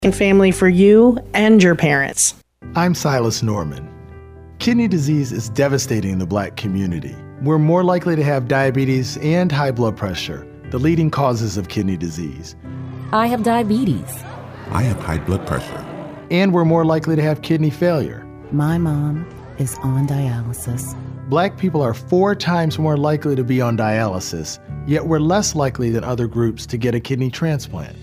and family for you and your parents. I'm Silas Norman. Kidney disease is devastating in the Black community. We're more likely to have diabetes and high blood pressure, the leading causes of kidney disease. I have diabetes. I have high blood pressure. And we're more likely to have kidney failure. My mom is on dialysis. Black people are 4 times more likely to be on dialysis, yet we're less likely than other groups to get a kidney transplant.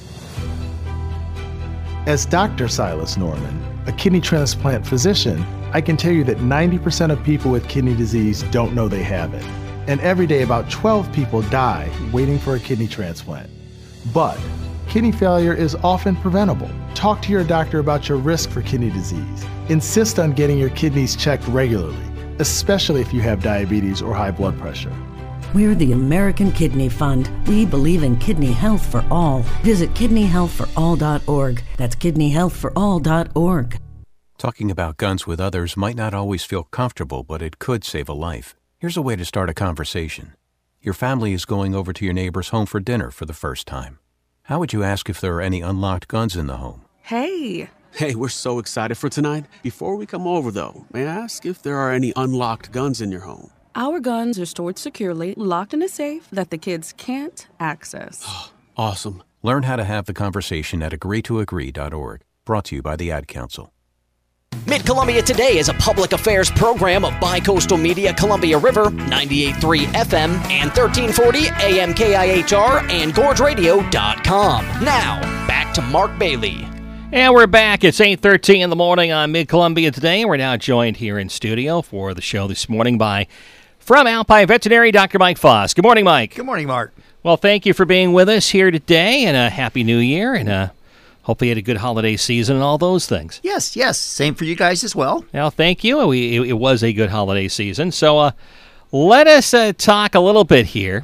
As Dr. Silas Norman, a kidney transplant physician, I can tell you that 90% of people with kidney disease don't know they have it. And every day about 12 people die waiting for a kidney transplant. But kidney failure is often preventable. Talk to your doctor about your risk for kidney disease. Insist on getting your kidneys checked regularly, especially if you have diabetes or high blood pressure. We're the American Kidney Fund. We believe in kidney health for all. Visit kidneyhealthforall.org. That's kidneyhealthforall.org. Talking about guns with others might not always feel comfortable, but it could save a life. Here's a way to start a conversation. Your family is going over to your neighbor's home for dinner for the first time. How would you ask if there are any unlocked guns in the home? Hey, we're so excited for tonight. Before we come over, though, may I ask if there are any unlocked guns in your home? Our guns are stored securely, locked in a safe that the kids can't access. Awesome. Learn how to have the conversation at agreetoagree.org. Brought to you by the Ad Council. Mid-Columbia Today is a public affairs program of Bicoastal Media Columbia River, 98.3 FM and 1340 AM KIHR and GorgeRadio.com. Now, back to Mark Bailey. And we're back. It's 8:13 in the morning on Mid-Columbia Today. We're now joined here in studio for the show this morning from Alpine Veterinary, Dr. Mike Foss. Good morning, Mike. Good morning, Mark. Well, thank you for being with us here today, and a Happy New Year, and hopefully you had a good holiday season and all those things. Yes. Same for you guys as well. Well, thank you. It was a good holiday season. So let us talk a little bit here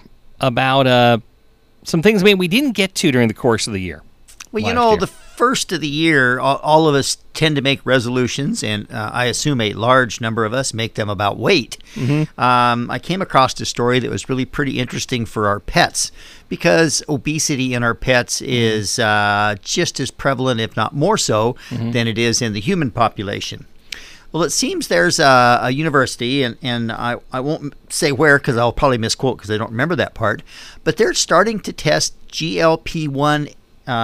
about some things we didn't get to during the course of the year. Well, the first of the year, all of us tend to make resolutions, and I assume a large number of us make them about weight. Mm-hmm. I came across a story that was really pretty interesting for our pets, because obesity in our pets is just as prevalent, if not more so, than it is in the human population. Well, it seems there's a university, and I won't say where because I'll probably misquote because I don't remember that part, but they're starting to test GLP-1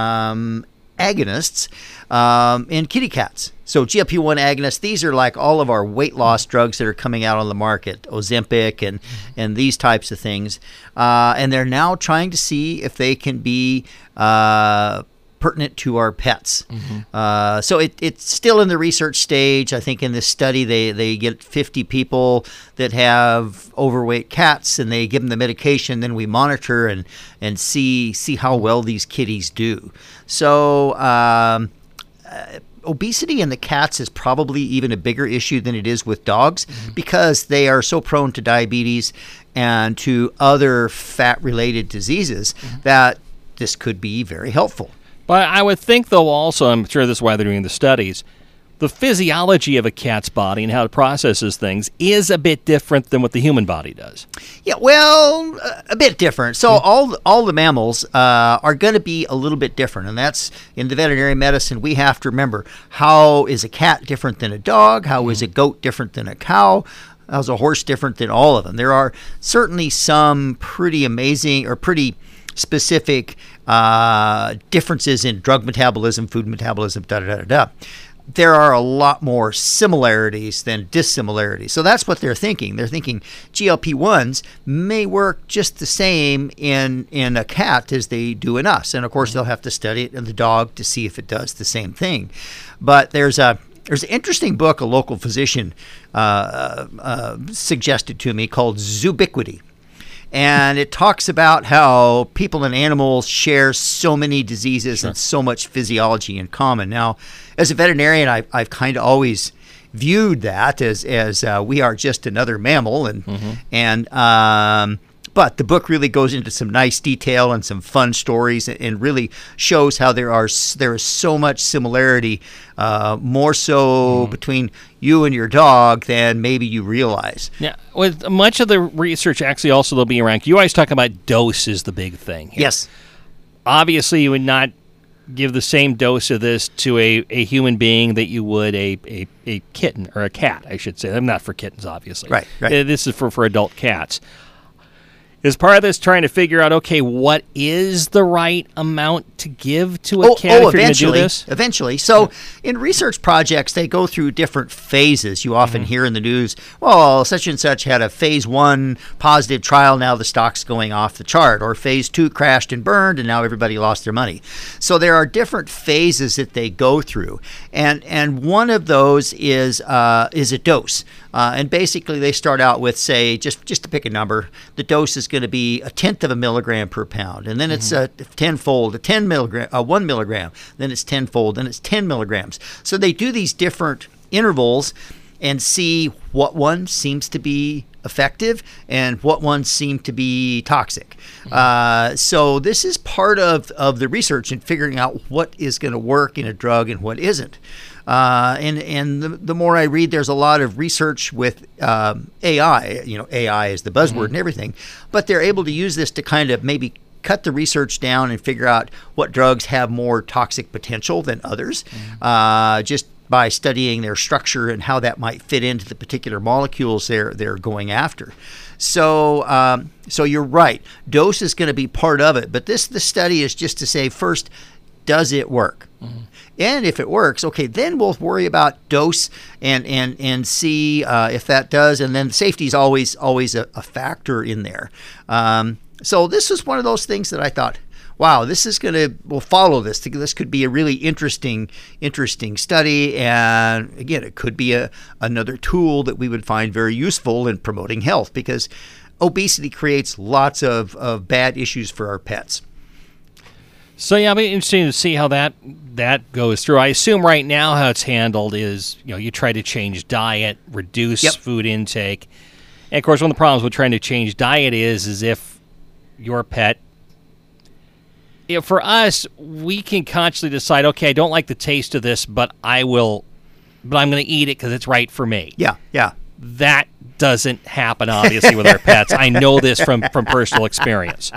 agonists in kitty cats. So GLP-1 agonists, these are like all of our weight loss drugs that are coming out on the market, Ozempic and these types of things. And they're now trying to see if they can be pertinent to our pets. So it's still in the research stage. I think in this study they get 50 people that have overweight cats, and they give them the medication. Then we monitor and see how well these kitties do. So obesity in the cats is probably even a bigger issue than it is with dogs, because they are so prone to diabetes and to other fat-related diseases that this could be very helpful. But I would think, though, also, I'm sure this is why they're doing the studies, the physiology of a cat's body and how it processes things is a bit different than what the human body does. Yeah, well, a bit different. So all the mammals are going to be a little bit different, and that's in the veterinary medicine. We have to remember, how is a cat different than a dog? How is a goat different than a cow? How's a horse different than all of them? There are certainly some pretty amazing or pretty specific differences in drug metabolism, food metabolism, There are a lot more similarities than dissimilarities. So that's what they're thinking. They're thinking GLP-1s may work just the same in a cat as they do in us. And of course, they'll have to study it in the dog to see if it does the same thing. But there's an interesting book a local physician suggested to me called Zoobiquity. And it talks about how people and animals share so many diseases and so much physiology in common. Now, as a veterinarian, I've kind of always viewed that as we are just another mammal, but the book really goes into some nice detail and some fun stories, and really shows how there is so much similarity, more so between you and your dog than maybe you realize. Yeah, with much of the research actually also they'll be around. You always talk about dose is the big thing here. Yes. Obviously, you would not give the same dose of this to a human being that you would a kitten or a cat, I should say. I'm not for kittens, obviously. Right. This is for adult cats. Is part of this trying to figure out, okay, what is the right amount to give to a cat if you're going to do this? Eventually. So in research projects, they go through different phases. You often hear in the news, well, such and such had a phase 1 positive trial, now the stock's going off the chart. Or phase 2 crashed and burned, and now everybody lost their money. So there are different phases that they go through. And one of those is a dose. And basically, they start out with, say, just to pick a number, the dose is going to be 1/10 of a milligram per pound, and then it's a tenfold, 1 milligram, then it's tenfold, then it's 10 milligrams. So they do these different intervals and see what one seems to be effective and what ones seem to be toxic. So this is part of the research in figuring out what is going to work in a drug and what isn't. And the more I read, there's a lot of research with AI. AI is the buzzword and everything, but they're able to use this to kind of maybe cut the research down and figure out what drugs have more toxic potential than others, just by studying their structure and how that might fit into the particular molecules they're going after. So you're right. Dose is going to be part of it, but the study is just to say, first, does it work? And if it works, okay, then we'll worry about dose and see if that does. And then safety is always a factor in there. So this is one of those things that I thought, wow, we'll follow this. This could be a really interesting study. And again, it could be another tool that we would find very useful in promoting health, because obesity creates lots of bad issues for our pets. So yeah, it'll be interesting to see how that goes through. I assume right now how it's handled is, you try to change diet, reduce food intake. And of course, one of the problems with trying to change diet is if your pet, for us, we can consciously decide, okay, I don't like the taste of this, but I'm going to eat it because it's right for me. Yeah. That doesn't happen, obviously, with our pets. I know this from personal experience.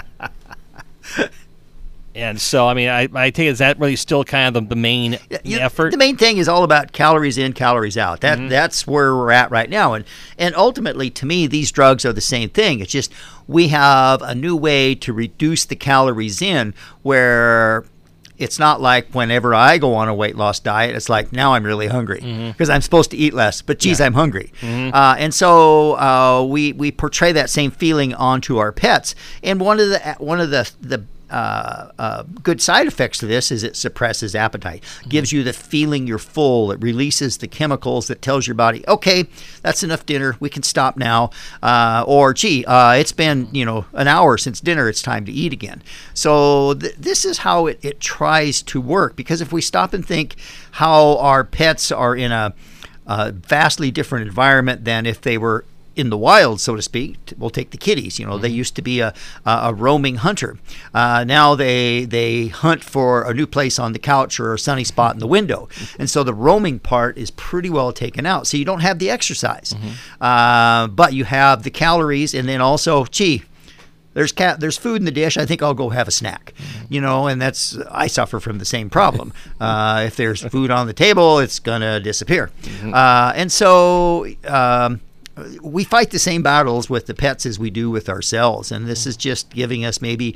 And so, I take it, is that really still kind of the main effort? The main thing is all about calories in, calories out. That's where we're at right now. And ultimately, to me, these drugs are the same thing. It's just we have a new way to reduce the calories in, where it's not like whenever I go on a weight loss diet, it's like, now I'm really hungry because I'm supposed to eat less, but geez, I'm hungry. And so we portray that same feeling onto our pets. And one of the good side effects to this is it suppresses appetite, gives you the feeling you're full. It releases the chemicals that tells your body, okay, that's enough dinner, we can stop now. Or gee, it's been an hour since dinner, it's time to eat again. So this is how it tries to work, because if we stop and think how our pets are in a vastly different environment than if they were in the wild, so to speak. We'll take the kitties. They used to be a roaming hunter. Now they hunt for a new place on the couch or a sunny spot in the window. And so the roaming part is pretty well taken out. So you don't have the exercise, but you have the calories, and then also, there's food in the dish, I think I'll go have a snack. And I suffer from the same problem. If there's food on the table, it's gonna disappear. And so we fight the same battles with the pets as we do with ourselves, and this is just giving us maybe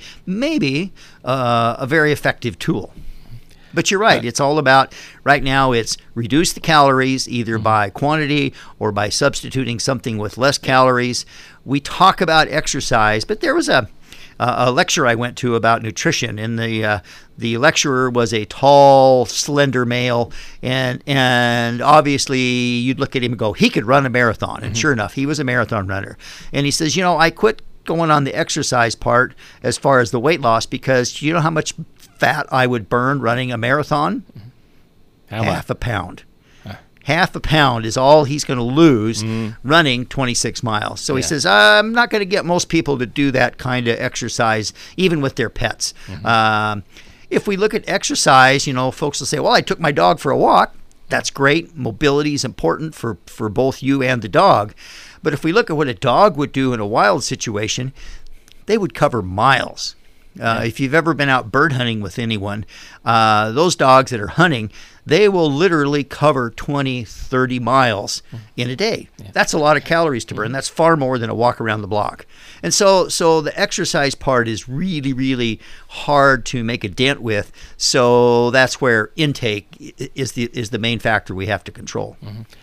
a very effective tool. But you're right. It's all about, right now, it's reduce the calories either by quantity or by substituting something with less calories. We talk about exercise, but there was a lecture I went to about nutrition, and the lecturer was a tall, slender male, and obviously you'd look at him and go, he could run a marathon. And sure enough, he was a marathon runner. And he says, I quit going on the exercise part as far as the weight loss, because you know how much fat I would burn running a marathon? Half a pound. Half a pound is all he's going to lose running 26 miles. So he says, I'm not going to get most people to do that kind of exercise, even with their pets. If we look at exercise, folks will say, well, I took my dog for a walk. That's great. Mobility is important for both you and the dog. But if we look at what a dog would do in a wild situation, they would cover miles. If you've ever been out bird hunting with anyone, those dogs that are hunting, they will literally cover 20, 30 miles in a day. Yeah. That's a lot of calories to burn. That's far more than a walk around the block. And so the exercise part is really, really hard to make a dent with. So that's where intake is the main factor we have to control.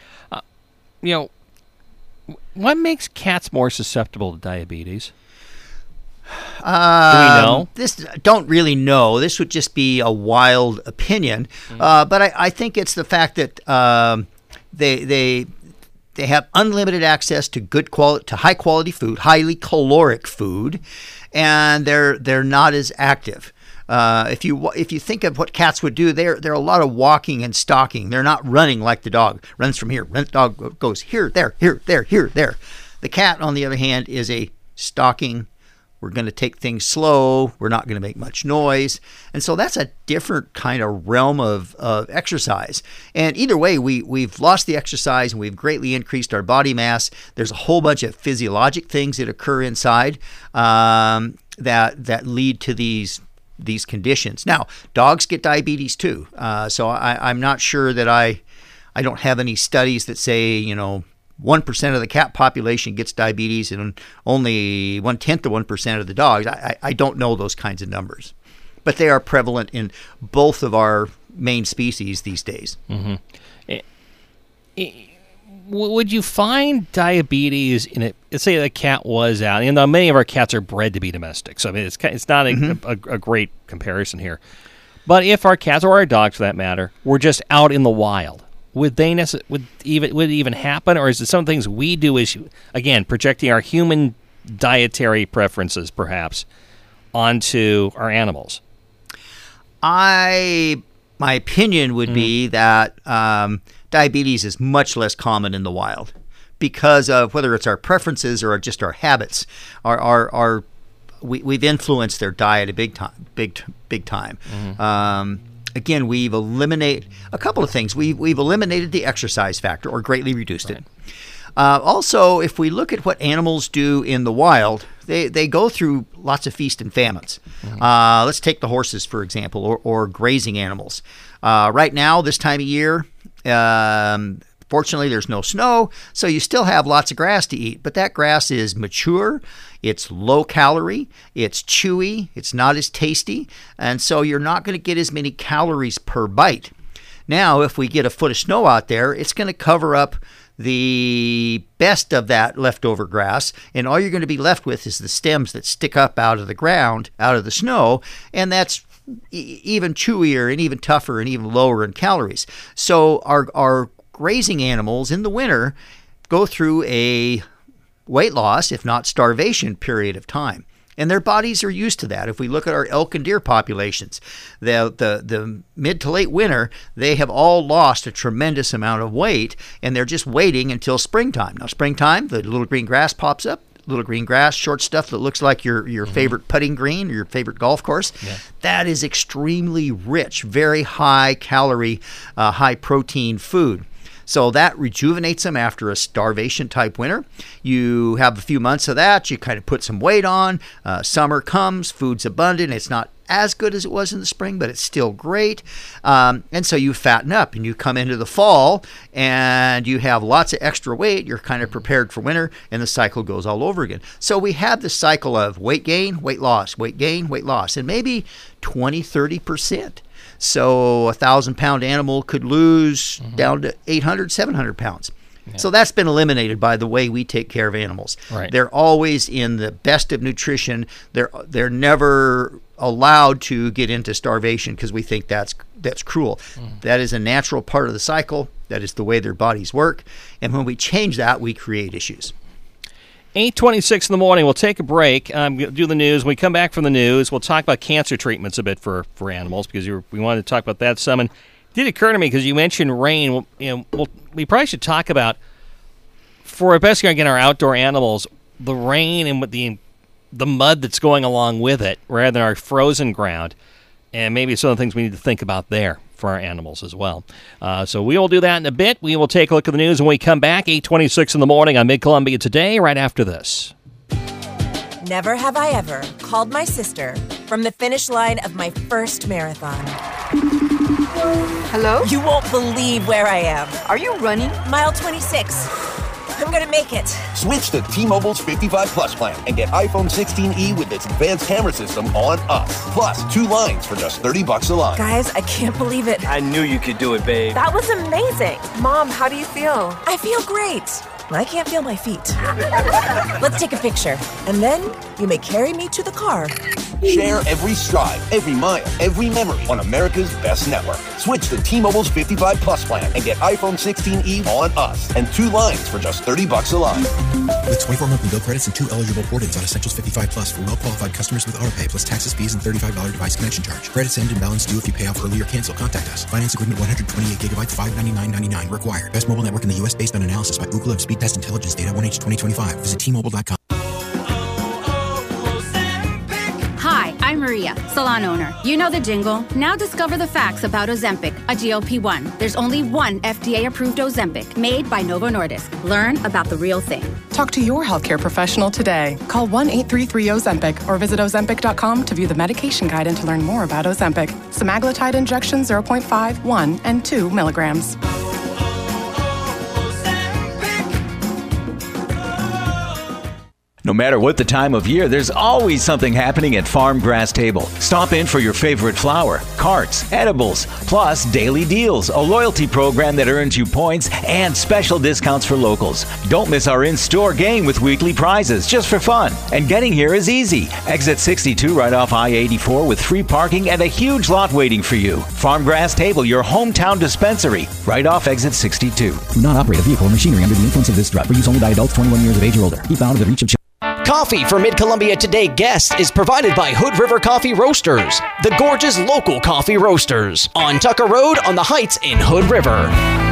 What makes cats more susceptible to diabetes? Do we know? Don't really know. This would just be a wild opinion. But I think it's the fact that they have unlimited access to high quality food, highly caloric food, and they're not as active. If you think of what cats would do, they're a lot of walking and stalking. They're not running like the dog runs from here. The dog goes here, there, here, there, here, there. The cat, on the other hand, is a stalking. We're going to take things slow. We're not going to make much noise. And so that's a different kind of realm of exercise. And either way, we've lost the exercise and we've greatly increased our body mass. There's a whole bunch of physiologic things that occur inside that lead to these conditions. Now, dogs get diabetes too. So I'm not sure that I don't have any studies that say, 1% of the cat population gets diabetes and only 1/10 of 1% of the dogs. I don't know those kinds of numbers, but they are prevalent in both of our main species these days. Mm-hmm. Would you find diabetes in it? Let's say the cat was out, many of our cats are bred to be domestic, so I mean it's not a great comparison here. But if our cats, or our dogs for that matter, were just out in the wild, would it even happen, or is it some things we do as, again, projecting our human dietary preferences perhaps onto our animals? My opinion would be that diabetes is much less common in the wild because of whether it's our preferences or just our habits. We've influenced their diet a big time. Mm-hmm. Again, we've eliminated a couple of things. We've eliminated the exercise factor or greatly reduced it. Also, if we look at what animals do in the wild, they go through lots of feast and famines. Mm-hmm. Let's take the horses, for example, or grazing animals. Right now, this time of year, fortunately, there's no snow, so you still have lots of grass to eat, but that grass is mature, it's low calorie, it's chewy, it's not as tasty, and so you're not going to get as many calories per bite. Now, if we get a foot of snow out there, it's going to cover up the best of that leftover grass, and all you're going to be left with is the stems that stick up out of the ground, out of the snow, and that's even chewier and even tougher and even lower in calories. So our grazing animals in the winter go through a weight loss, if not starvation, period of time. And their bodies are used to that. If we look at our elk and deer populations, the mid to late winter, they have all lost a tremendous amount of weight, and they're just waiting until springtime. Now, springtime, the little green grass pops up. Little green grass, short stuff that looks like your favorite putting green or your favorite golf course. Yeah. That is extremely rich, very high calorie, high protein food. So that rejuvenates them after a starvation type winter. You have a few months of that. You kind of put some weight on. Summer comes, food's abundant. It's not as good as it was in the spring, but it's still great. And so you fatten up and you come into the fall and you have lots of extra weight. You're kind of prepared for winter, and the cycle goes all over again. So we have the cycle of weight gain, weight loss, weight gain, weight loss, and maybe 20-30%. So a 1,000-pound animal could lose down to 800, 700 pounds. Yeah. So that's been eliminated by the way we take care of animals. Right. They're always in the best of nutrition. They're never allowed to get into starvation because we think that's cruel. That is a natural part of the cycle. That is the way their bodies work. And when we change that, we create issues. 8:26 in the morning. We'll take a break. Do the news. When we come back from the news, we'll talk about cancer treatments a bit for animals because we wanted to talk about that some. And it did occur to me because you mentioned rain. We probably should talk about, for best again, our outdoor animals, the rain and what the mud that's going along with it rather than our frozen ground. And maybe some of the things we need to think about there for our animals as well. So we will do that in a bit. We will take a look at the news when we come back. 8:26 in the morning on Mid-Columbia Today, right after this. Never have I ever called my sister from the finish line of my first marathon. Hello? You won't believe where I am. Are you running? Mile 26. I'm gonna make it. Switch to T-Mobile's 55 Plus plan and get iPhone 16e with its advanced camera system on us. Plus, 2 lines for just $30 a line. Guys, I can't believe it. I knew you could do it, babe. That was amazing. Mom, how do you feel? I feel great. I can't feel my feet. Let's take a picture, and then you may carry me to the car. Share every stride, every mile, every memory on America's best network. Switch to T-Mobile's 55 Plus plan and get iPhone 16e on us and 2 lines for just $30 a line. With 24 monthly bill credits and 2 eligible port-ins on Essentials 55 Plus for well-qualified customers with AutoPay plus taxes, fees, and $35 device connection charge. Credits end and balance due if you pay off early or cancel. Contact us. Finance agreement 128 gigabytes, $599.99 required. Best mobile network in the U.S. based on analysis by Ookla of Speed Test Intelligence data 1H 2025. Visit T-Mobile.com. Hi, I'm Maria, salon owner. You know the jingle. Now discover the facts about Ozempic, a GLP-1. There's only one FDA-approved Ozempic made by Novo Nordisk. Learn about the real thing. Talk to your healthcare professional today. Call 1-833-OZEMPIC or visit Ozempic.com to view the medication guide and to learn more about Ozempic. Semaglutide injection 0.5, 1, and 2 milligrams. No matter what the time of year, there's always something happening at Farm Grass Table. Stop in for your favorite flower, carts, edibles, plus daily deals, a loyalty program that earns you points, and special discounts for locals. Don't miss our in-store game with weekly prizes, just for fun. And getting here is easy. Exit 62 right off I-84 with free parking and a huge lot waiting for you. Farm Grass Table, your hometown dispensary, right off exit 62. Do not operate a vehicle or machinery under the influence of this drug. For use only by adults 21 years of age or older. Keep out of the reach of children. Coffee for Mid-Columbia Today guest is provided by Hood River Coffee Roasters, the gorgeous local coffee roasters, on Tucker Road on the Heights in Hood River.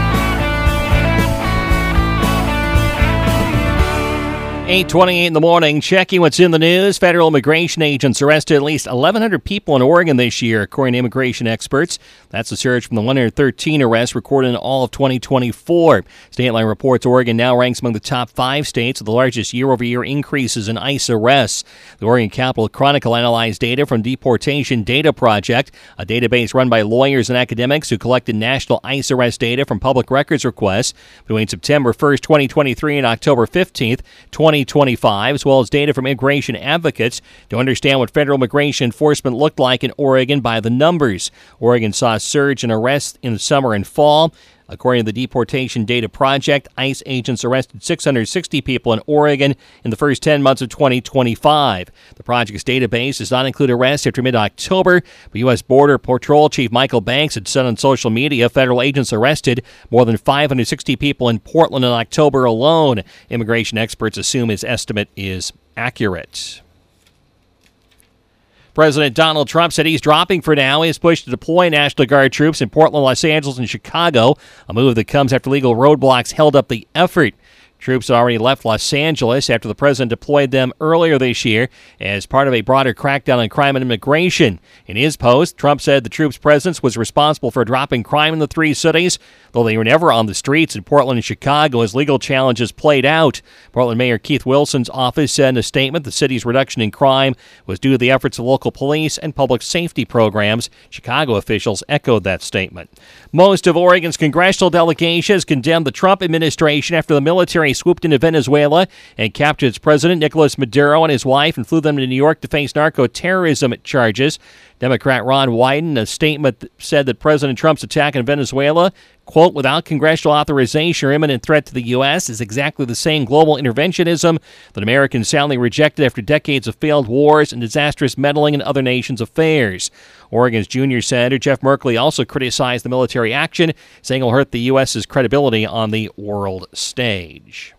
8:28 in the morning, checking what's in the news. Federal immigration agents arrested at least 1,100 people in Oregon this year, according to immigration experts. That's a surge from the 113 arrests recorded in all of 2024. Stateline reports Oregon now ranks among the top 5 states with the largest year-over-year increases in ICE arrests. The Oregon Capital Chronicle analyzed data from Deportation Data Project, a database run by lawyers and academics who collected national ICE arrest data from public records requests between September 1st, 2023 and October 15th, 2025, as well as data from immigration advocates to understand what federal immigration enforcement looked like in Oregon by the numbers. Oregon saw a surge in arrests in the summer and fall. According to the Deportation Data Project, ICE agents arrested 660 people in Oregon in the first 10 months of 2025. The project's database does not include arrests after mid-October, but U.S. Border Patrol Chief Michael Banks had said on social media federal agents arrested more than 560 people in Portland in October alone. Immigration experts assume his estimate is accurate. President Donald Trump said he's dropping for now his push to deploy National Guard troops in Portland, Los Angeles, and Chicago, a move that comes after legal roadblocks held up the effort. Troops had already left Los Angeles after the president deployed them earlier this year as part of a broader crackdown on crime and immigration. In his post, Trump said the troops' presence was responsible for dropping crime in the 3 cities, though they were never on the streets in Portland and Chicago as legal challenges played out. Portland Mayor Keith Wilson's office said in a statement the city's reduction in crime was due to the efforts of local police and public safety programs. Chicago officials echoed that statement. Most of Oregon's congressional delegation has condemned the Trump administration after the military swooped into Venezuela and captured its president, Nicolas Maduro, and his wife and flew them to New York to face narco-terrorism charges. Democrat Ron Wyden, in a statement said that President Trump's attack in Venezuela, quote, without congressional authorization or imminent threat to the U.S., is exactly the same global interventionism that Americans soundly rejected after decades of failed wars and disastrous meddling in other nations' affairs. Oregon's junior senator Jeff Merkley also criticized the military action, saying it will hurt the U.S.'s credibility on the world stage.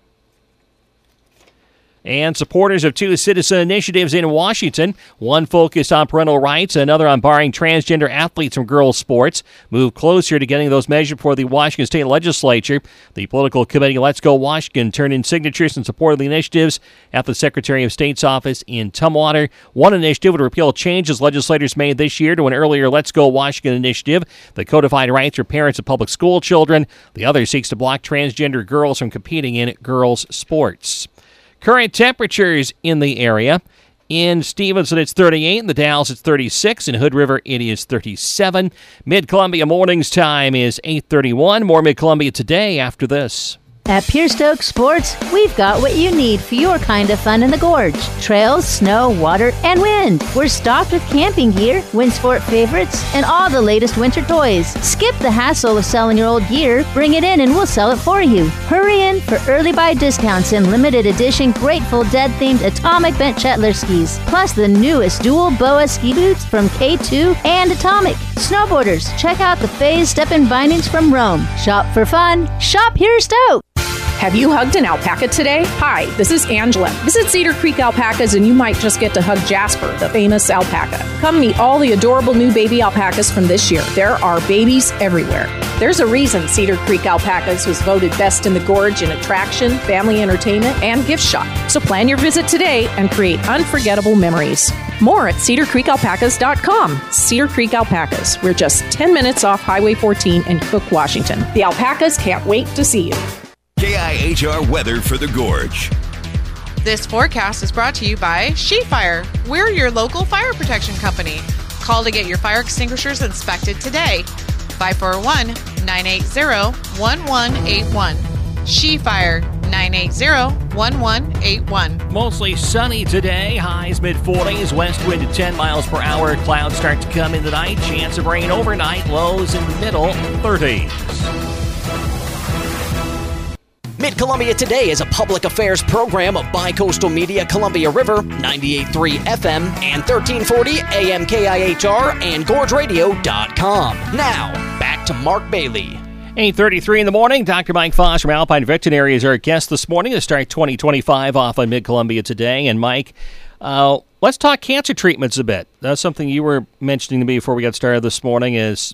And supporters of 2 citizen initiatives in Washington, one focused on parental rights, another on barring transgender athletes from girls' sports, moved closer to getting those measured before the Washington State Legislature. The political committee Let's Go Washington turned in signatures in support of the initiatives at the Secretary of State's office in Tumwater. One initiative would repeal changes legislators made this year to an earlier Let's Go Washington initiative that codified rights for parents of public school children. The other seeks to block transgender girls from competing in girls' sports. Current temperatures in the area. In Stevenson, it's 38. In the Dalles, it's 36. In Hood River, it is 37. Mid-Columbia mornings time is 8:31. More Mid-Columbia today after this. At Pure Stoke Sports, we've got what you need for your kind of fun in the gorge. Trails, snow, water, and wind. We're stocked with camping gear, wind sport favorites, and all the latest winter toys. Skip the hassle of selling your old gear. Bring it in and we'll sell it for you. Hurry in for early buy discounts and limited edition Grateful Dead-themed Atomic Bent Shetler skis. Plus the newest dual BOA ski boots from K2 and Atomic. Snowboarders, check out the Phase Step-in bindings from Rome. Shop for fun. Shop Pure Stoke. Have you hugged an alpaca today? Hi, this is Angela. Visit Cedar Creek Alpacas and you might just get to hug Jasper, the famous alpaca. Come meet all the adorable new baby alpacas from this year. There are babies everywhere. There's a reason Cedar Creek Alpacas was voted best in the gorge in attraction, family entertainment, and gift shop. So plan your visit today and create unforgettable memories. More at cedarcreekalpacas.com. Cedar Creek Alpacas. We're just 10 minutes off Highway 14 in Cook, Washington. The alpacas can't wait to see you. KIHR weather for the Gorge. This forecast is brought to you by SheFire. We're your local fire protection company. Call to get your fire extinguishers inspected today. 541-980-1181. SheFire, 980-1181. Mostly sunny today. Highs mid-40s. West wind at 10 miles per hour. Clouds start to come in tonight. Chance of rain overnight. Lows in the middle 30s. Mid-Columbia Today is a public affairs program of Bi-Coastal Media, Columbia River, 98.3 FM and 1340 AM KIHR and GorgeRadio.com. Now, back to Mark Bailey. 8:33 in the morning. Dr. Mike Foss from Alpine Veterinary is our guest this morning to start 2025 off on Mid-Columbia Today. And Mike, let's talk cancer treatments a bit. That's something you were mentioning to me before we got started this morning is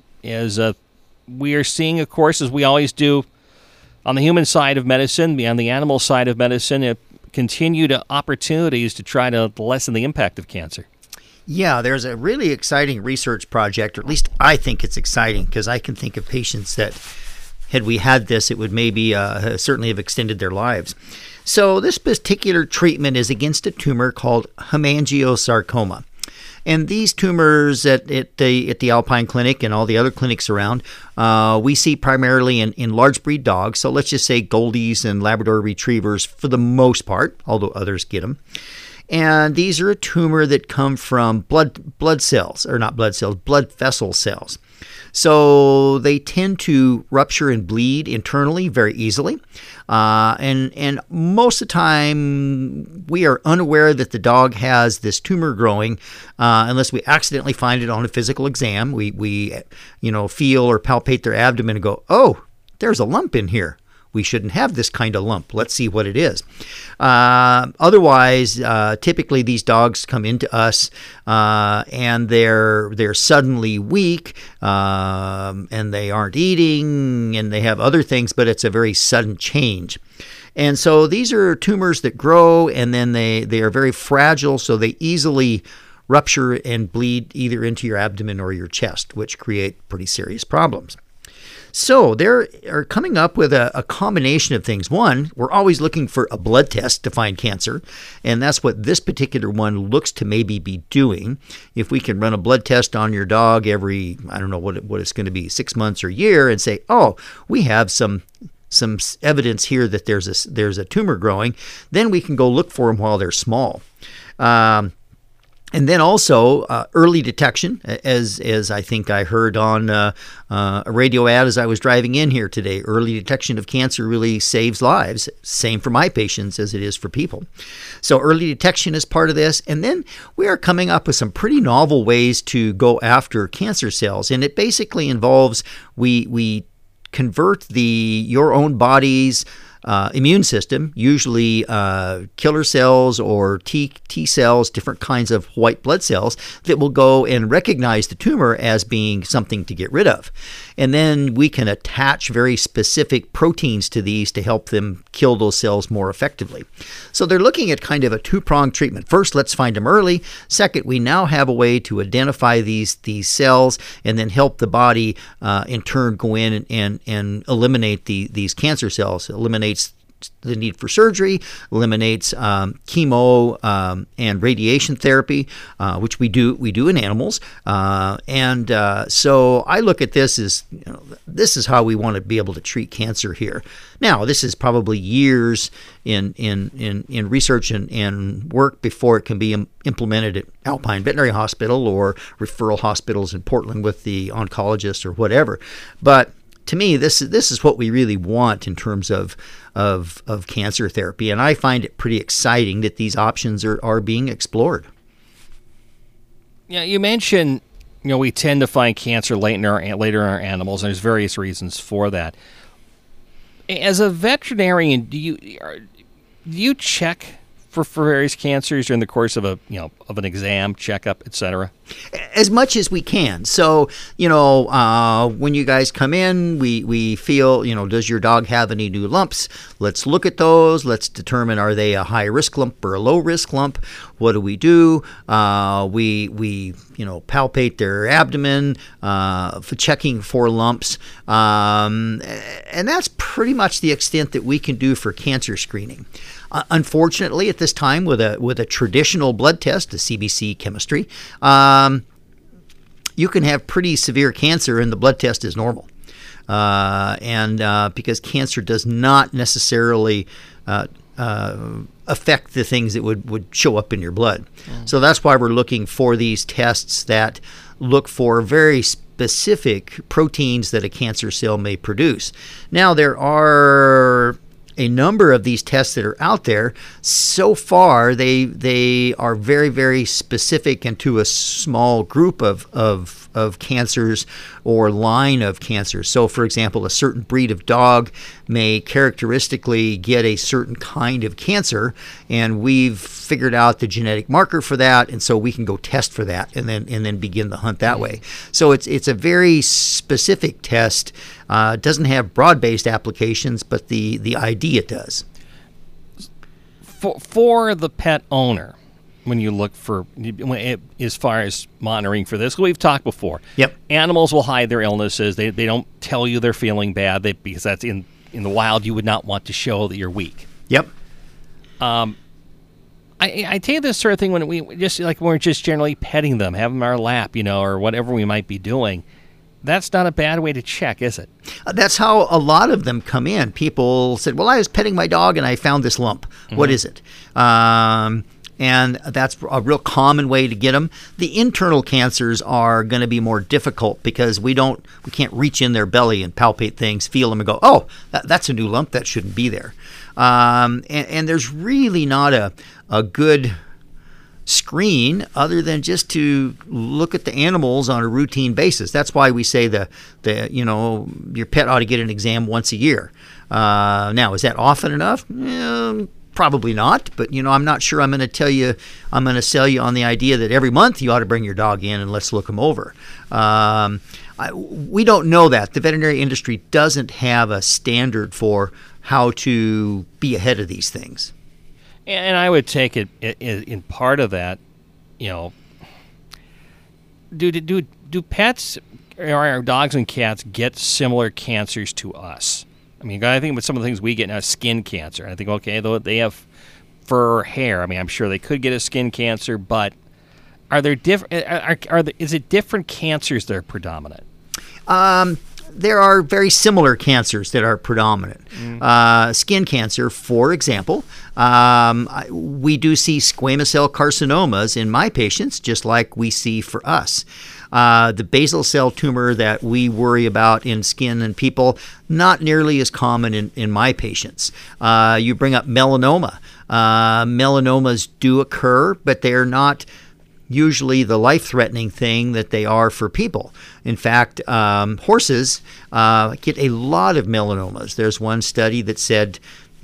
we are seeing, of course, as we always do, on the human side of medicine, on the animal side of medicine, continued opportunities to try to lessen the impact of cancer. Yeah, there's a really exciting research project, or at least I think it's exciting, because I can think of patients that, had we had this, it would maybe certainly have extended their lives. So this particular treatment is against a tumor called hemangiosarcoma. And these tumors at the Alpine Clinic and all the other clinics around, we see primarily in large breed dogs. So let's just say Goldies and Labrador Retrievers for the most part, although others get them. And these are a tumor that come from blood vessel cells. So they tend to rupture and bleed internally very easily. And most of the time, we are unaware that the dog has this tumor growing unless we accidentally find it on a physical exam. We feel or palpate their abdomen and go, oh, there's a lump in here. We shouldn't have this kind of lump. Let's see what it is. Otherwise, typically these dogs come into us and they're suddenly weak and they aren't eating and they have other things, but it's a very sudden change. And so these are tumors that grow and then they are very fragile, so they easily rupture and bleed either into your abdomen or your chest, which create pretty serious problems. So they're coming up with a combination of things. One, we're always looking for a blood test to find cancer, and that's what this particular one looks to maybe be doing. If we can run a blood test on your dog every, I don't know what it's going to be, 6 months or a year, and say, oh, we have some evidence here that there's a tumor growing, then we can go look for them while they're small. And then also early detection, as I think I heard on a radio ad as I was driving in here today. Early detection of cancer really saves lives. Same for my patients as it is for people. So early detection is part of this. And then we are coming up with some pretty novel ways to go after cancer cells. And it basically involves we convert your own body's immune system, usually killer cells or T cells, different kinds of white blood cells that will go and recognize the tumor as being something to get rid of. And then we can attach very specific proteins to these to help them kill those cells more effectively. So they're looking at kind of a two-pronged treatment. First, let's find them early. Second, we now have a way to identify these cells and then help the body in turn go in and eliminate these cancer cells, eliminates the need for surgery, eliminates chemo and radiation therapy, which we do in animals. So I look at this as, this is how we want to be able to treat cancer here. Now, this is probably years in research and work before it can be implemented at Alpine Veterinary Hospital or referral hospitals in Portland with the oncologist or whatever. But to me, this is what we really want in terms of cancer therapy, and I find it pretty exciting that these options are being explored. Yeah, you mentioned, we tend to find cancer later in our animals, and there's various reasons for that. As a veterinarian, do you check for various cancers during the course of an exam, checkup, etc.? As much as we can. So, when you guys come in, we feel, does your dog have any new lumps? Let's look at those. Let's determine, are they a high risk lump or a low risk lump? What do? We palpate their abdomen for checking for lumps. And that's pretty much the extent that we can do for cancer screening. Unfortunately, at this time, with a traditional blood test, a CBC chemistry, you can have pretty severe cancer and the blood test is normal. Because cancer does not necessarily affect the things that would show up in your blood. So that's why we're looking for these tests that look for very specific proteins that a cancer cell may produce. Now, there are a number of these tests that are out there. So far, they are very, very specific and to a small group of cancers or line of cancers. So, for example, a certain breed of dog may characteristically get a certain kind of cancer, and we've figured out the genetic marker for that, and so we can go test for that and then begin the hunt that way. So it's a very specific test. It doesn't have broad-based applications, but the idea does. For the pet owner, when you look as far as monitoring for this, we've talked before. Yep. Animals will hide their illnesses. They don't tell you they're feeling bad because that's in the wild. You would not want to show that you're weak. Yep. I tell you this sort of thing when we're just generally petting them, having them on our lap, or whatever we might be doing. That's not a bad way to check, is it? That's how a lot of them come in. People said, well, I was petting my dog and I found this lump. Mm-hmm. What is it? And that's a real common way to get them. The internal cancers are going to be more difficult because we can't reach in their belly and palpate things, feel them, and go, oh, that's a new lump. That shouldn't be there. And there's really not a good screen other than just to look at the animals on a routine basis. That's why we say your pet ought to get an exam once a year. Now, is that often enough? Probably not, but I'm not sure I'm going to sell you on the idea that every month you ought to bring your dog in and let's look them over. We don't know that. The veterinary industry doesn't have a standard for how to be ahead of these things. And I would take it in part of that, do pets or our dogs and cats get similar cancers to us? I mean, I think with some of the things we get now, skin cancer. And I think, okay, though they have fur, hair. I mean, I'm sure they could get a skin cancer, but are there is it different cancers that are predominant? There are very similar cancers that are predominant. Skin cancer, for example, we do see squamous cell carcinomas in my patients, just like we see for us. The basal cell tumor that we worry about in skin and people, not nearly as common in my patients. You bring up melanoma. Melanomas do occur, but they are not usually the life-threatening thing that they are for people. In fact, horses get a lot of melanomas. There's one study that said,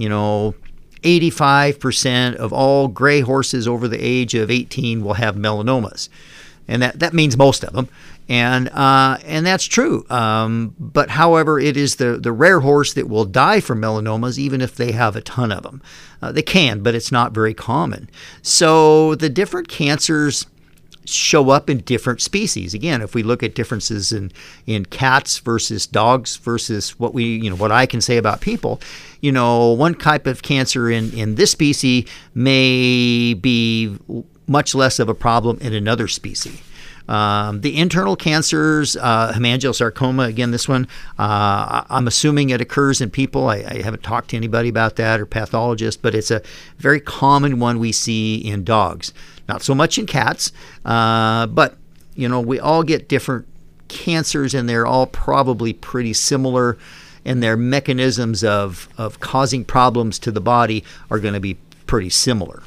85% of all gray horses over the age of 18 will have melanomas. And that means most of them. And that's true. But however, it is the rare horse that will die from melanomas, even if they have a ton of them. They can, but it's not very common. So the different cancers show up in different species. Again, if we look at differences in cats versus dogs versus what I can say about people, one type of cancer in this species may be much less of a problem in another species. The internal cancers, hemangiosarcoma, again, this one, I'm assuming it occurs in people. I haven't talked to anybody about that or pathologists, but it's a very common one we see in dogs. Not so much in cats, but, we all get different cancers, and they're all probably pretty similar, and their mechanisms of causing problems to the body are going to be pretty similar.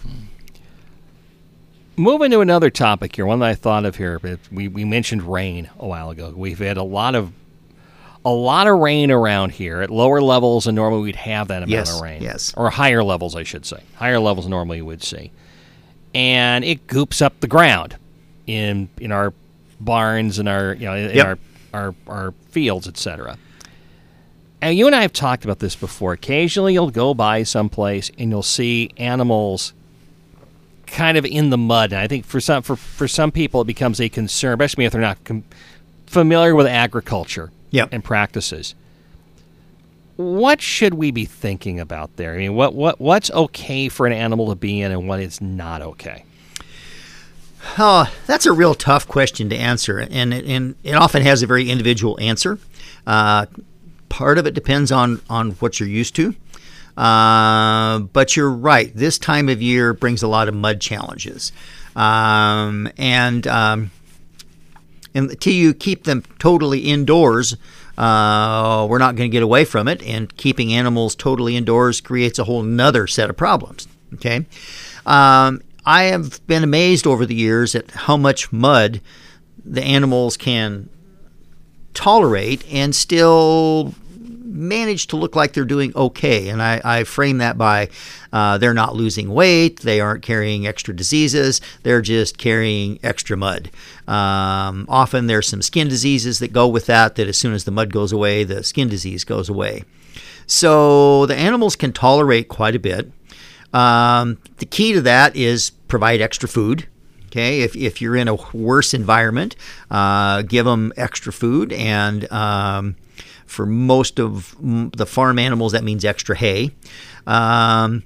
Moving to another topic here, one that I thought of here, but we mentioned rain a while ago. We've had a lot of rain around here at lower levels than normally we'd have that amount of rain. Yes. Or higher levels, I should say. Higher levels than normally you would see. And it goops up the ground in our barns and our fields, etc. And you and I have talked about this before. Occasionally you'll go by someplace and you'll see animals kind of in the mud. And I think for some people it becomes a concern, especially if they're not familiar with agriculture and practices. What should we be thinking about there? I mean, what's okay for an animal to be in and what is not okay? Oh, that's a real tough question to answer, and it often has a very individual answer. Part of it depends on what you're used to. But you're right. This time of year brings a lot of mud challenges. And until you keep them totally indoors, we're not going to get away from it. And keeping animals totally indoors creates a whole nother set of problems. Okay. I have been amazed over the years at how much mud the animals can tolerate and still manage to look like they're doing okay. And I frame that by they're not losing weight, they aren't carrying extra diseases, they're just carrying extra mud. Often there's some skin diseases that go with that as soon as the mud goes away, the skin disease goes away. So the animals can tolerate quite a bit. The key to that is provide extra food. Okay, if you're in a worse environment, give them extra food, and for most of the farm animals, that means extra hay. And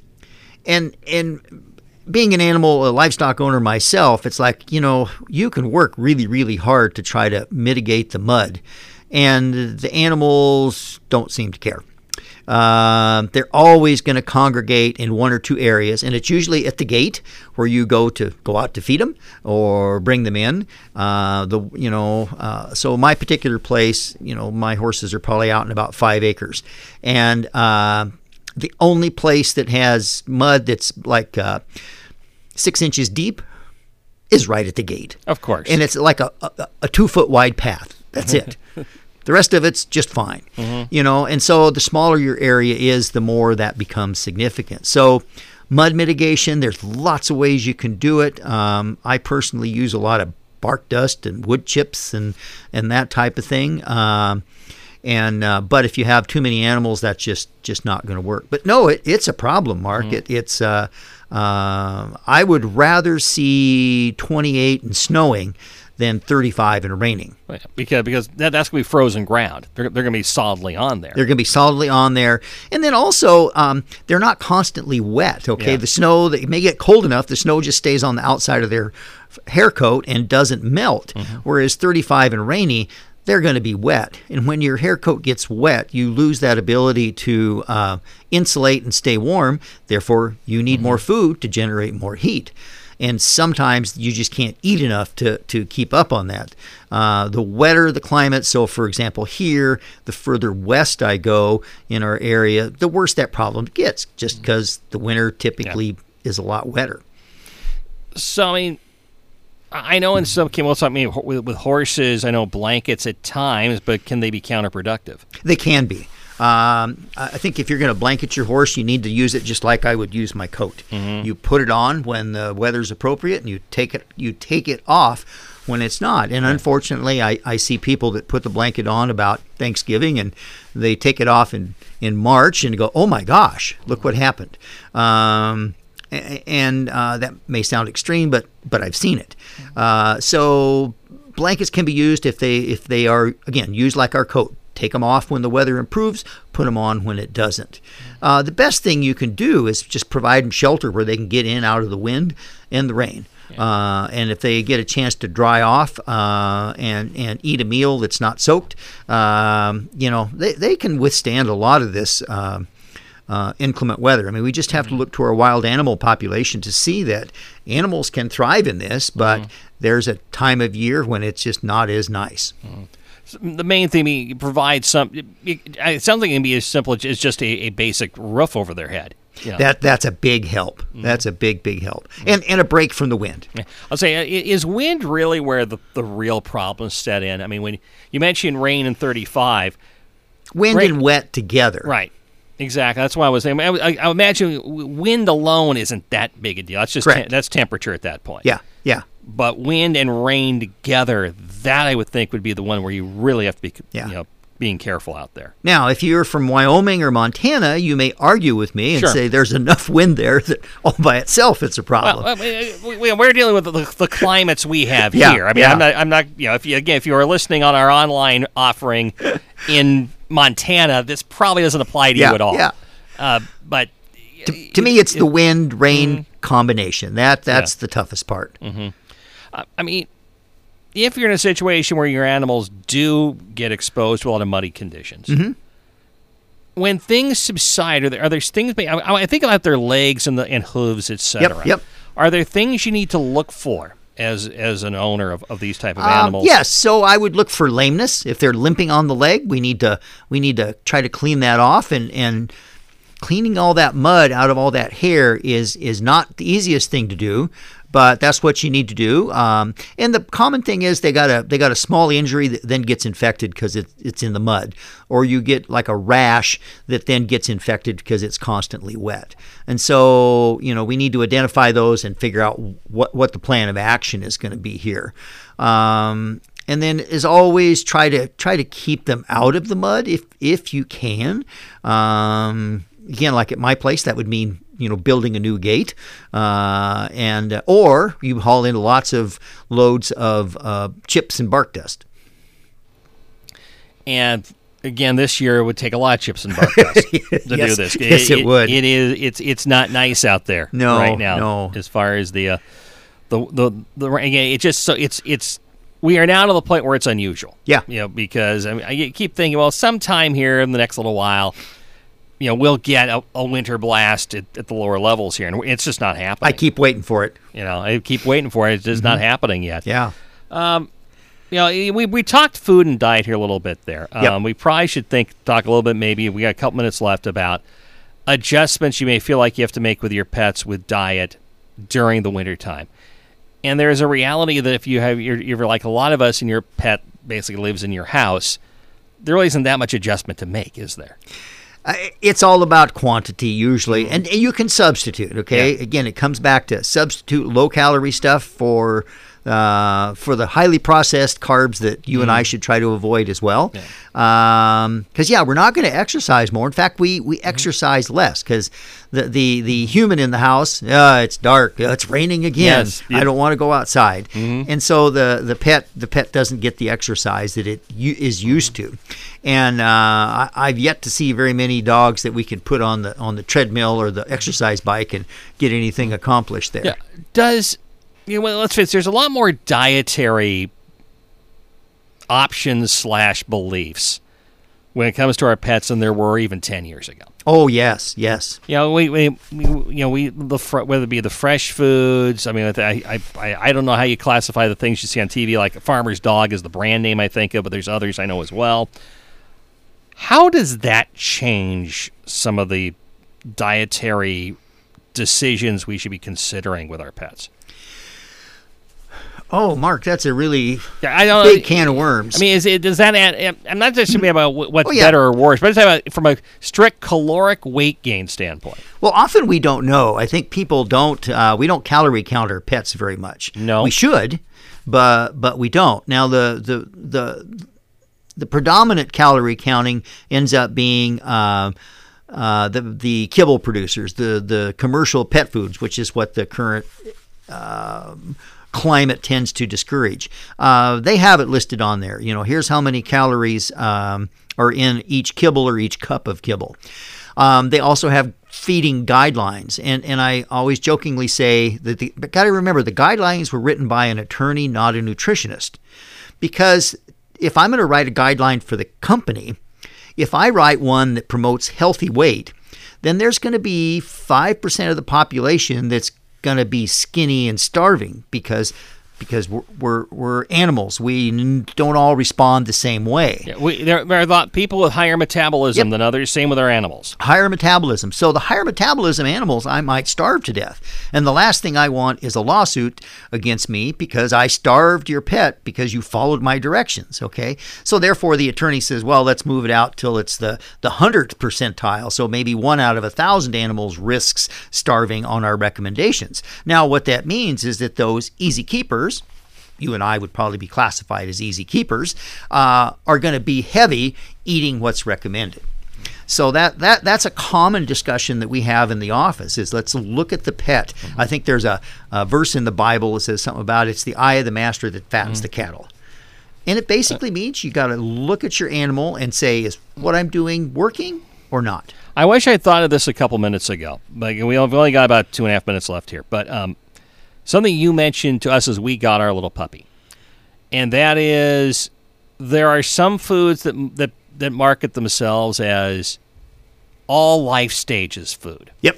being a livestock owner myself, it's like, you can work really, really hard to try to mitigate the mud, and the animals don't seem to care. They're always going to congregate in one or two areas, and it's usually at the gate where you go out to feed them or bring them in. So my particular place, my horses are probably out in about 5 acres, and the only place that has mud that's like 6 inches deep is right at the gate. Of course, and it's like a 2-foot wide path. That's it. The rest of it's just fine, and so the smaller your area is, the more that becomes significant. So mud mitigation, there's lots of ways you can do it. I personally use a lot of bark dust and wood chips and that type of thing. But if you have too many animals, that's just not going to work. But no, it's a problem, Mark. I would rather see 28 and snowing than 35 and raining. Because that's going to be frozen ground. They're going to be solidly on there. They're going to be solidly on there. And then also, they're not constantly wet, okay? Yeah. The snow, they may get cold enough, the snow just stays on the outside of their hair coat and doesn't melt. Whereas 35 and rainy, they're going to be wet. And when your hair coat gets wet, you lose that ability to insulate and stay warm. Therefore, you need more food to generate more heat. And sometimes you just can't eat enough to keep up on that. The wetter the climate, so for example here, the further west I go in our area, the worse that problem gets, just because the winter typically is a lot wetter. So, I know in some cases, with horses, I know blankets at times, but can they be counterproductive? They can be. I think if you're going to blanket your horse, you need to use it just like I would use my coat. You put it on when the weather's appropriate, and you take it off when it's not. And unfortunately, I see people that put the blanket on about Thanksgiving, and they take it off in March and go, oh my gosh, look what happened. And that may sound extreme, but I've seen it. So blankets can be used if they are, again, used like our coat. Take them off when the weather improves, put them on when it doesn't. The best thing you can do is just provide them shelter where they can get in out of the wind and the rain. And if they get a chance to dry off and eat a meal that's not soaked, they can withstand a lot of this inclement weather. I mean, we just have to look to our wild animal population to see that animals can thrive in this, but there's a time of year when it's just not as nice. The main thing, you provide something it sounds like it can be as simple as just a basic roof over their head. You know? That's a big help. That's a big help. And a break from the wind. I'll say, is wind really where the real problems set in? I mean, when you mentioned rain and 35. Wind and wet together. Right. Exactly. That's why I was saying. I imagine wind alone isn't that big a deal. That's just that's temperature at that point. Yeah. But wind and rain together, that I would think would be the one where you really have to be being careful out there. Now, if you're from Wyoming or Montana, you may argue with me and say there's enough wind there that all by itself it's a problem. Well, we're dealing with the climates we have here. I mean, I'm not. If you are listening on our online offering in Montana, this probably doesn't apply to you at all. Yeah. But to me, it's the wind rain combination. That's the toughest part. I mean, if you're in a situation where your animals do get exposed to a lot of muddy conditions, when things subside, are there things? I think about their legs and hooves, etc. Yep. Are there things you need to look for as an owner of these type of animals? Yes. So I would look for lameness. If they're limping on the leg, we need to try to clean that off, and cleaning all that mud out of all that hair is not the easiest thing to do. But that's what you need to do. And the common thing is they got a small injury that then gets infected because it's in the mud, or you get like a rash that then gets infected because it's constantly wet. And so we need to identify those and figure out what the plan of action is going to be here. And then, as always, try to keep them out of the mud if you can. Again, like at my place, that would mean building a new gate, or you haul in lots of loads of chips and bark dust. And again, this year it would take a lot of chips and bark dust to do this. Yes, it would. It's not nice out there right now. No. As far as the it just it's we are now to the point where it's unusual. Yeah. Because I keep thinking, well, sometime here in the next little while, we'll get a winter blast at the lower levels here, and it's just not happening. I keep waiting for it. I keep waiting for it. It's just not happening yet. Yeah. We talked food and diet here a little bit there. Yep. We probably should talk a little bit, maybe, we got a couple minutes left, about adjustments you may feel like you have to make with your pets with diet during the wintertime. And there's a reality that if you're like a lot of us and your pet basically lives in your house, there really isn't that much adjustment to make, is there? It's all about quantity usually, and you can substitute. Okay, again, it comes back to substitute low-calorie stuff for the highly processed carbs that you and I should try to avoid as well. Because we're not going to exercise more. In fact, we exercise less because the human in the house, it's dark, it's raining again. Yes. I don't want to go outside, and so the pet doesn't get the exercise that it is used to. And I've yet to see very many dogs that we could put on the treadmill or the exercise bike and get anything accomplished there. Yeah. Let's face it, there's a lot more dietary options / beliefs when it comes to our pets than there were even 10 years ago. Oh, yes. Whether it be the fresh foods. I mean, I don't know how you classify the things you see on TV, like Farmer's Dog is the brand name I think of, but there's others I know as well. How does that change some of the dietary decisions we should be considering with our pets? Oh, Mark, that's a really big can of worms. I mean, does that add? I'm not just talking about what's better or worse, but I'm talking about from a strict caloric weight gain standpoint. Well, often we don't know. I think people don't. We don't calorie count our pets very much. No, we should, but we don't. Now the predominant calorie counting ends up being the kibble producers, the commercial pet foods, which is what the current climate tends to discourage. They have it listed on there. Here's how many calories are in each kibble or each cup of kibble. They also have feeding guidelines, and I always jokingly say that got to remember the guidelines were written by an attorney, not a nutritionist, because if I'm going to write a guideline for the company, if I write one that promotes healthy weight, then there's going to be 5% of the population that's going to be skinny and starving because we're animals. We don't all respond the same way. Yeah, there are a lot people with higher metabolism than others. Same with our animals. Higher metabolism. So the higher metabolism animals, I might starve to death. And the last thing I want is a lawsuit against me because I starved your pet because you followed my directions. Okay. So therefore, the attorney says, well, let's move it out till it's the 100th percentile. So maybe 1 out of 1,000 animals risks starving on our recommendations. Now, what that means is that those easy keepers, you and I would probably be classified as easy keepers, are going to be heavy eating what's recommended. So that's a common discussion that we have in the office is let's look at the pet. I think there's a verse in the Bible that says something about it's the eye of the master that fattens the cattle. And it basically means you got to look at your animal and say, is what I'm doing working or not? I wish I had thought of this a couple minutes ago. Like we've only got about 2.5 minutes left here. But something you mentioned to us as we got our little puppy, and that is there are some foods that market themselves as all life stages food. Yep.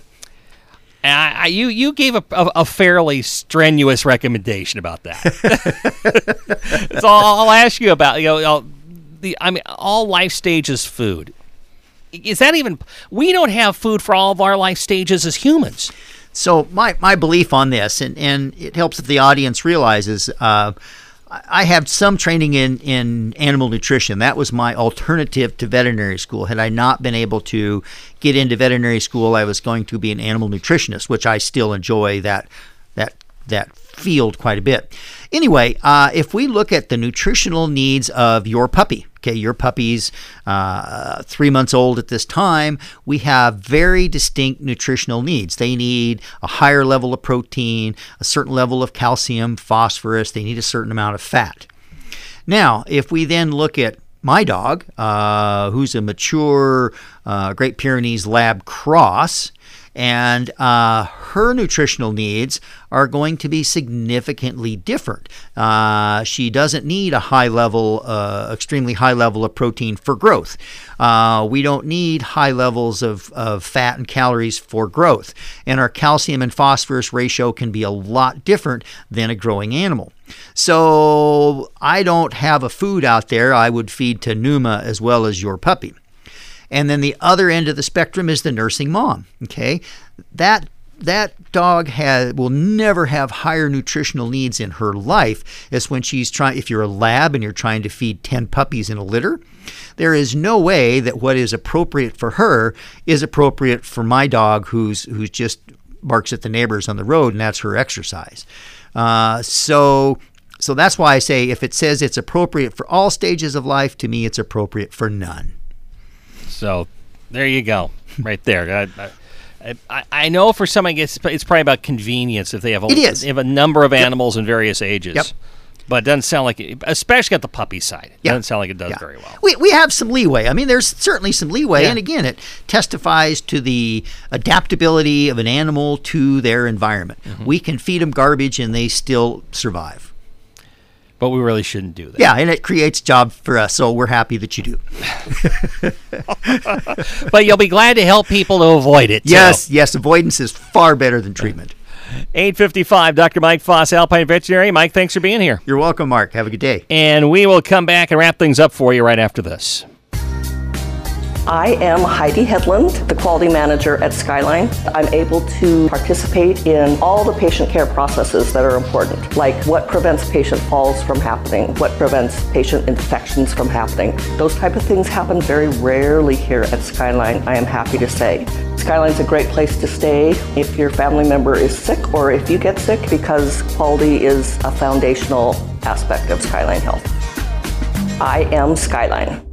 And you gave a fairly strenuous recommendation about that. So I'll ask you about all life stages food. Is that even? We don't have food for all of our life stages as humans. So my belief on this, and it helps if the audience realizes, I had some training in animal nutrition. That was my alternative to veterinary school. Had I not been able to get into veterinary school, I was going to be an animal nutritionist, which I still enjoy that field quite a bit. Anyway, if we look at the nutritional needs of your puppy, okay, your puppy's 3 months old at this time, we have very distinct nutritional needs. They need a higher level of protein, a certain level of calcium, phosphorus. They need a certain amount of fat. Now, if we then look at my dog, who's a mature Great Pyrenees Lab cross, and her nutritional needs are going to be significantly different. She doesn't need a extremely high level of protein for growth. We don't need high levels of fat and calories for growth. And our calcium and phosphorus ratio can be a lot different than a growing animal. So I don't have a food out there I would feed to Numa as well as your puppy. And then the other end of the spectrum is the nursing mom. Okay, that dog will never have higher nutritional needs in her life as when she's trying. If you're a lab and you're trying to feed 10 puppies in a litter, there is no way that what is appropriate for her is appropriate for my dog, who's just barks at the neighbors on the road, and that's her exercise. So that's why I say if it says it's appropriate for all stages of life, to me it's appropriate for none. So there you go, right there. I know for some, I guess it's probably about convenience if they have a number of animals in various ages. Yep. But it doesn't sound like it, especially at the puppy side. It doesn't sound like it does very well. We have some leeway. I mean, there's certainly some leeway. And again, it testifies to the adaptability of an animal to their environment. Mm-hmm. We can feed them garbage and they still survive. But we really shouldn't do that. Yeah, and it creates jobs for us, so we're happy that you do. But you'll be glad to help people to avoid it. Yes, avoidance is far better than treatment. 8:55, Dr. Mike Foss, Alpine Veterinary. Mike, thanks for being here. You're welcome, Mark. Have a good day. And we will come back and wrap things up for you right after this. I am Heidi Hedlund, the quality manager at Skyline. I'm able to participate in all the patient care processes that are important, like what prevents patient falls from happening, what prevents patient infections from happening. Those type of things happen very rarely here at Skyline, I am happy to say. Skyline's a great place to stay if your family member is sick or if you get sick, because quality is a foundational aspect of Skyline Health. I am Skyline.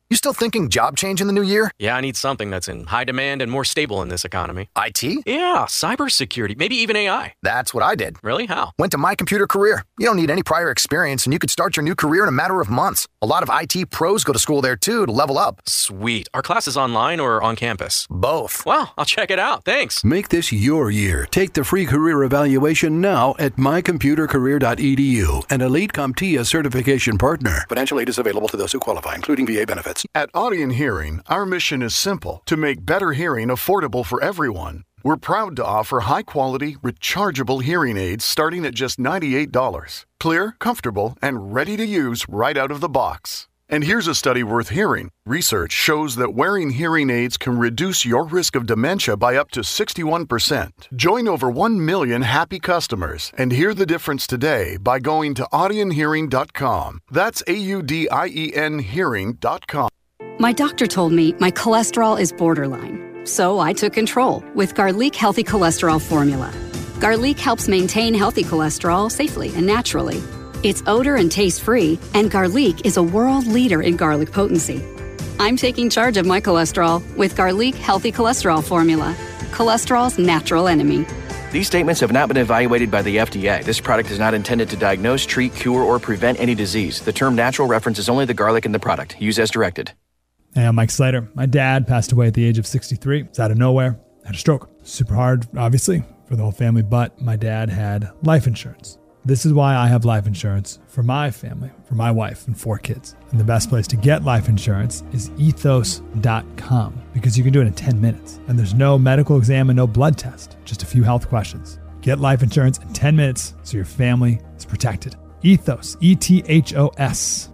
You still thinking job change in the new year? Yeah, I need something that's in high demand and more stable in this economy. IT? Yeah, cybersecurity, maybe even AI. That's what I did. Really? How? Went to My Computer Career. You don't need any prior experience, and you could start your new career in a matter of months. A lot of IT pros go to school there, too, to level up. Sweet. Are classes online or on campus? Both. Well, I'll check it out. Thanks. Make this your year. Take the free career evaluation now at mycomputercareer.edu, an Elite CompTIA certification partner. Financial aid is available to those who qualify, including VA benefits. At Audion Hearing, our mission is simple: to make better hearing affordable for everyone. We're proud to offer high-quality, rechargeable hearing aids starting at just $98. Clear, comfortable, and ready to use right out of the box. And here's a study worth hearing. Research shows that wearing hearing aids can reduce your risk of dementia by up to 61%. Join over 1 million happy customers and hear the difference today by going to audionhearing.com. That's AUDIEN hearing.com. My doctor told me my cholesterol is borderline, so I took control with Garlic Healthy Cholesterol Formula. Garlic helps maintain healthy cholesterol safely and naturally. It's odor and taste-free, and Garlic is a world leader in garlic potency. I'm taking charge of my cholesterol with Garlic Healthy Cholesterol Formula, cholesterol's natural enemy. These statements have not been evaluated by the FDA. This product is not intended to diagnose, treat, cure, or prevent any disease. The term natural references only the garlic in the product. Use as directed. Hey, I'm Mike Slater. My dad passed away at the age of 63. It's out of nowhere. Had a stroke. Super hard, obviously, for the whole family, but my dad had life insurance. This is why I have life insurance for my family, for my wife and 4 kids. And the best place to get life insurance is ethos.com, because you can do it in 10 minutes. And there's no medical exam and no blood test, just a few health questions. Get life insurance in 10 minutes so your family is protected. Ethos, ETHOS,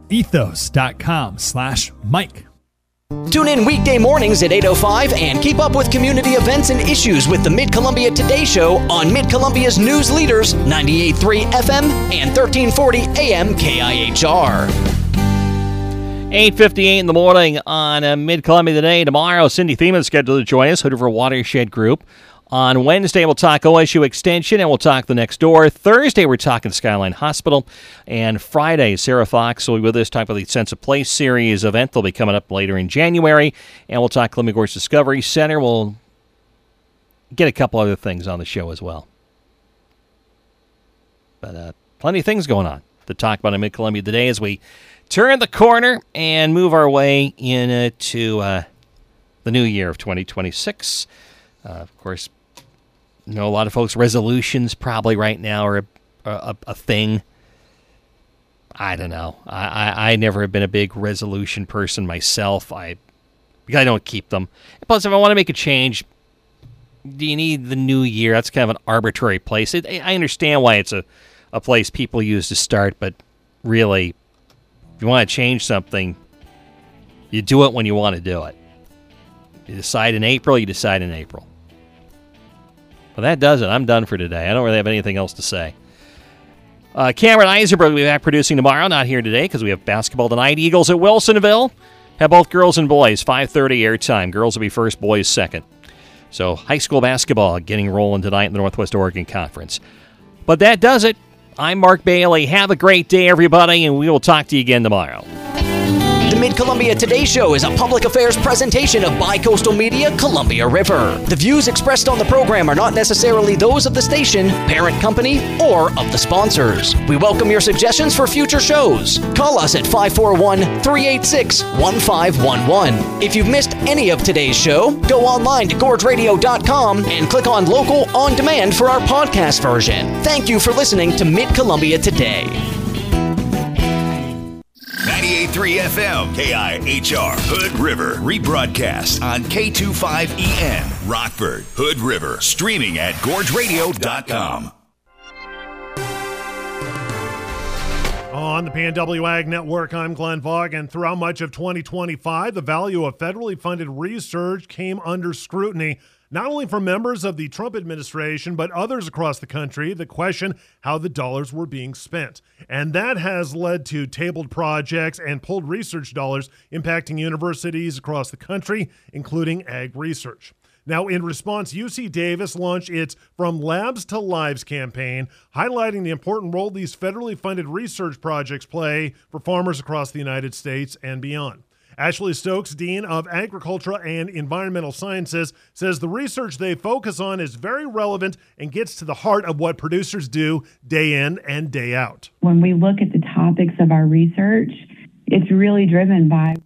ethos.com/Mike. Tune in weekday mornings at 8:05 and keep up with community events and issues with the Mid-Columbia Today Show on Mid-Columbia's news leaders, 98.3 FM and 1340 AM KIHR. 8:58 in the morning on Mid-Columbia Today. Tomorrow, Cindy Thiemann is scheduled to join us, Hood River Watershed Group. On Wednesday, we'll talk OSU Extension, and we'll talk the next door. Thursday, we're talking Skyline Hospital. And Friday, Sarah Fox will be with us, talk about the Sense of Place series event. They'll be coming up later in January. And we'll talk Columbia Gorge Discovery Center. We'll get a couple other things on the show as well. But plenty of things going on to talk about in Mid-Columbia today as we turn the corner and move our way into the new year of 2026. Of course, you know, a lot of folks' resolutions probably right now are a thing. I don't know. I never have been a big resolution person myself. I don't keep them. Plus, if I want to make a change, do you need the new year? That's kind of an arbitrary place. I understand why it's a place people use to start, but really, if you want to change something, you do it when you want to do it. You decide in April, you decide in April. Well, that does it. I'm done for today. I don't really have anything else to say. Cameron Eisenberg will be back producing tomorrow. Not here today because we have basketball tonight. Eagles at Wilsonville. Have both girls and boys. 5:30 airtime. Girls will be first, boys second. So high school basketball getting rolling tonight in the Northwest Oregon Conference. But that does it. I'm Mark Bailey. Have a great day, everybody, and we will talk to you again tomorrow. The Mid-Columbia Today Show is a public affairs presentation of Bi-Coastal Media, Columbia River. The views expressed on the program are not necessarily those of the station, parent company, or of the sponsors. We welcome your suggestions for future shows. Call us at 541-386-1511. If you've missed any of today's show, go online to GorgeRadio.com and click on Local On Demand for our podcast version. Thank you for listening to Mid-Columbia Today. 98.3 FM, KIHR, Hood River. Rebroadcast on K25EN, Rockford, Hood River. Streaming at GorgeRadio.com. On the PNW Ag Network, I'm Glenn Fogg, and throughout much of 2025, the value of federally funded research came under scrutiny, not only from members of the Trump administration, but others across the country that question how the dollars were being spent. And that has led to tabled projects and pulled research dollars impacting universities across the country, including ag research. Now, in response, UC Davis launched its From Labs to Lives campaign, highlighting the important role these federally funded research projects play for farmers across the United States and beyond. Ashley Stokes, Dean of Agricultural and Environmental Sciences, says the research they focus on is very relevant and gets to the heart of what producers do day in and day out. When we look at the topics of our research, it's really driven by